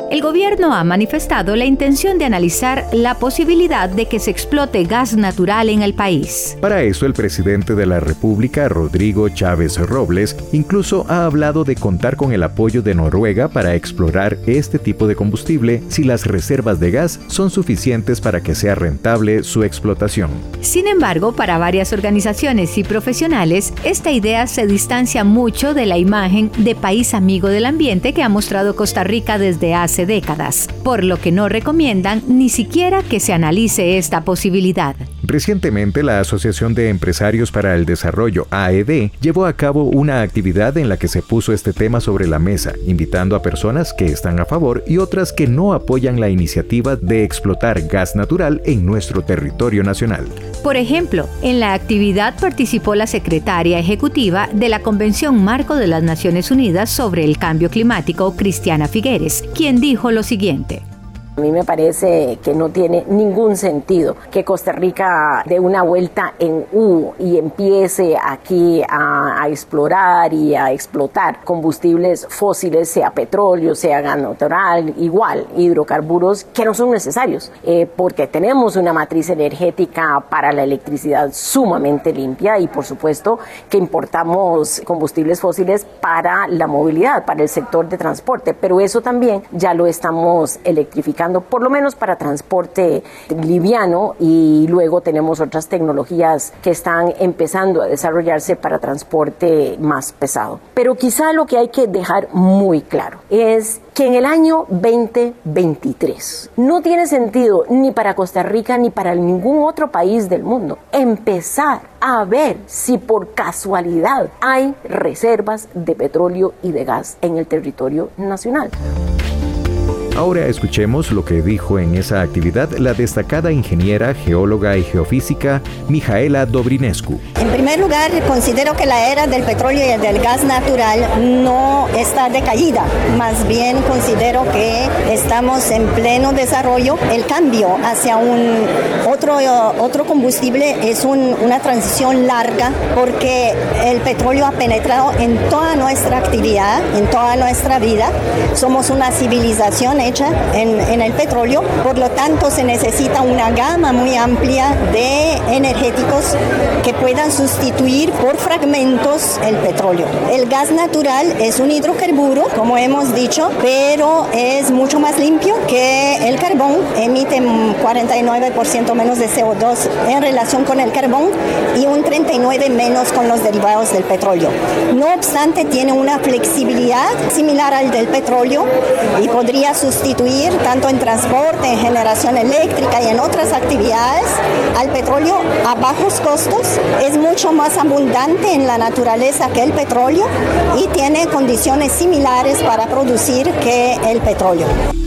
El gobierno ha manifestado la intención de analizar la posibilidad de que se explote gas natural en el país. Para eso, el presidente de la República, Rodrigo Chávez Robles, incluso ha hablado de contar con el apoyo de Noruega para explorar este tipo de combustible si las reservas de gas son suficientes para que sea rentable su explotación. Sin embargo, para varias organizaciones y profesionales, esta idea se distancia mucho de la imagen de país amigo del ambiente que ha mostrado Costa Rica desde hace décadas, por lo que no recomiendan ni siquiera que se analice esta posibilidad. Recientemente, la Asociación de Empresarios para el Desarrollo, AED, llevó a cabo una actividad en la que se puso este tema sobre la mesa, invitando a personas que están a favor y otras que no apoyan la iniciativa de explotar gas natural en nuestro territorio nacional. Por ejemplo, en la actividad participó la secretaria ejecutiva de la Convención Marco de las Naciones Unidas sobre el Cambio Climático, Cristiana Figueres, quien dijo lo siguiente. A mí me parece que no tiene ningún sentido que Costa Rica dé una vuelta en U y empiece aquí a explorar y a explotar combustibles fósiles, sea petróleo, sea gas natural, igual hidrocarburos que no son necesarios, porque tenemos una matriz energética para la electricidad sumamente limpia y por supuesto que importamos combustibles fósiles para la movilidad, para el sector de transporte, pero eso también ya lo estamos electrificando, por lo menos para transporte liviano, y luego tenemos otras tecnologías que están empezando a desarrollarse para transporte más pesado. Pero quizá lo que hay que dejar muy claro es que en el año 2023 no tiene sentido ni para Costa Rica ni para ningún otro país del mundo empezar a ver si por casualidad hay reservas de petróleo y de gas en el territorio nacional. Ahora escuchemos lo que dijo en esa actividad la destacada ingeniera, geóloga y geofísica Mijaela Dobrinescu. En primer lugar, considero que la era del petróleo y del gas natural no está decaída. Más bien considero que estamos en pleno desarrollo. El cambio hacia otro combustible es una transición larga, porque el petróleo ha penetrado en toda nuestra actividad, en toda nuestra vida. Somos una civilización hecha en el petróleo, por lo tanto se necesita una gama muy amplia de energéticos que puedan sustituir por fragmentos el petróleo. El gas natural es un hidrocarburo, como hemos dicho, pero es mucho más limpio que el carbón, emite 49% menos de CO2 en relación con el carbón y un 39% menos con los derivados del petróleo. No obstante, tiene una flexibilidad similar al del petróleo y podría sustituir tanto en transporte, en generación eléctrica y en otras actividades al petróleo a bajos costos. Es mucho más abundante en la naturaleza que el petróleo y tiene condiciones similares para producir que el petróleo.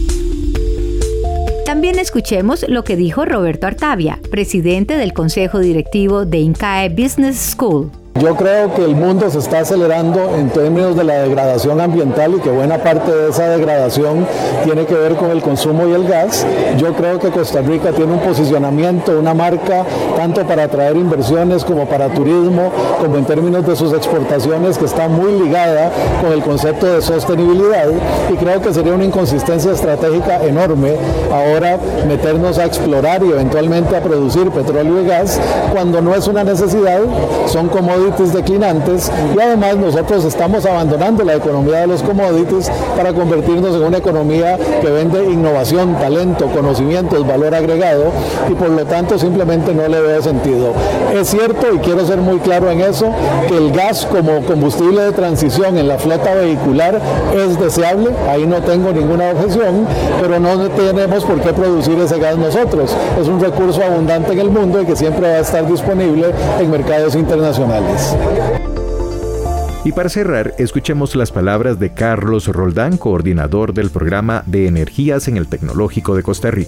También escuchemos lo que dijo Roberto Artavia, presidente del Consejo Directivo de INCAE Business School. Yo creo que el mundo se está acelerando en términos de la degradación ambiental y que buena parte de esa degradación tiene que ver con el consumo y el gas. Yo creo que Costa Rica tiene un posicionamiento, una marca, tanto para atraer inversiones como para turismo, como en términos de sus exportaciones, que está muy ligada con el concepto de sostenibilidad, y creo que sería una inconsistencia estratégica enorme ahora meternos a explorar y eventualmente a producir petróleo y gas cuando no es una necesidad, son commodities declinantes, y además nosotros estamos abandonando la economía de los commodities para convertirnos en una economía que vende innovación, talento, conocimientos, valor agregado, y por lo tanto simplemente no le veo sentido. Es cierto, y quiero ser muy claro en eso, que el gas como combustible de transición en la flota vehicular es deseable, ahí no tengo ninguna objeción, pero no tenemos por qué producir ese gas nosotros. Es un recurso abundante en el mundo y que siempre va a estar disponible en mercados internacionales. Y para cerrar, escuchemos las palabras de Carlos Roldán, coordinador del programa de energías en el Tecnológico de Costa Rica.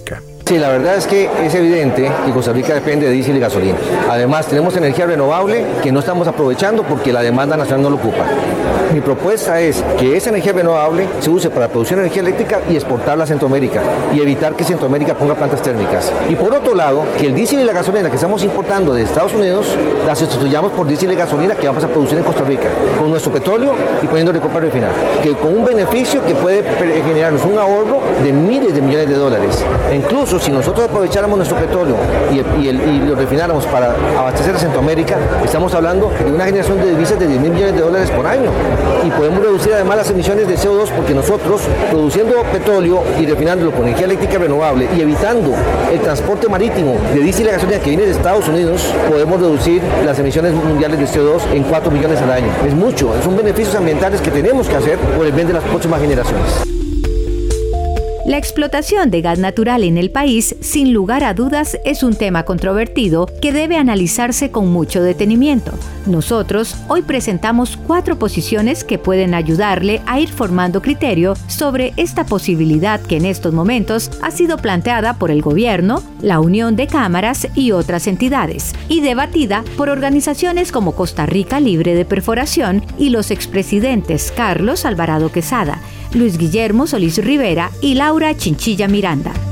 Sí, la verdad es que es evidente que Costa Rica depende de diésel y gasolina. Además, tenemos energía renovable que no estamos aprovechando porque la demanda nacional no lo ocupa. Mi propuesta es que esa energía renovable se use para producir energía eléctrica y exportarla a Centroamérica y evitar que Centroamérica ponga plantas térmicas. Y por otro lado, que el diésel y la gasolina que estamos importando de Estados Unidos la sustituyamos por diésel y gasolina que vamos a producir en Costa Rica con nuestro petróleo y poniéndole compra refinada, que con un beneficio que puede generarnos un ahorro de miles de millones de dólares. E incluso si nosotros aprovecháramos nuestro petróleo y lo refináramos para abastecer a Centroamérica, estamos hablando de una generación de divisas de 10 mil millones de dólares por año. Y podemos reducir además las emisiones de CO2 porque nosotros, produciendo petróleo y refinándolo con energía eléctrica renovable y evitando el transporte marítimo de diésel y gasolina que viene de Estados Unidos, podemos reducir las emisiones mundiales de CO2 en 4 millones al año. Es mucho, son beneficios ambientales que tenemos que hacer por el bien de las próximas generaciones. La explotación de gas natural en el país, sin lugar a dudas, es un tema controvertido que debe analizarse con mucho detenimiento. Nosotros hoy presentamos 4 posiciones que pueden ayudarle a ir formando criterio sobre esta posibilidad que en estos momentos ha sido planteada por el gobierno, la Unión de Cámaras y otras entidades, y debatida por organizaciones como Costa Rica Libre de Perforación y los expresidentes Carlos Alvarado Quesada, Luis Guillermo Solís Rivera y Laura Chinchilla Miranda.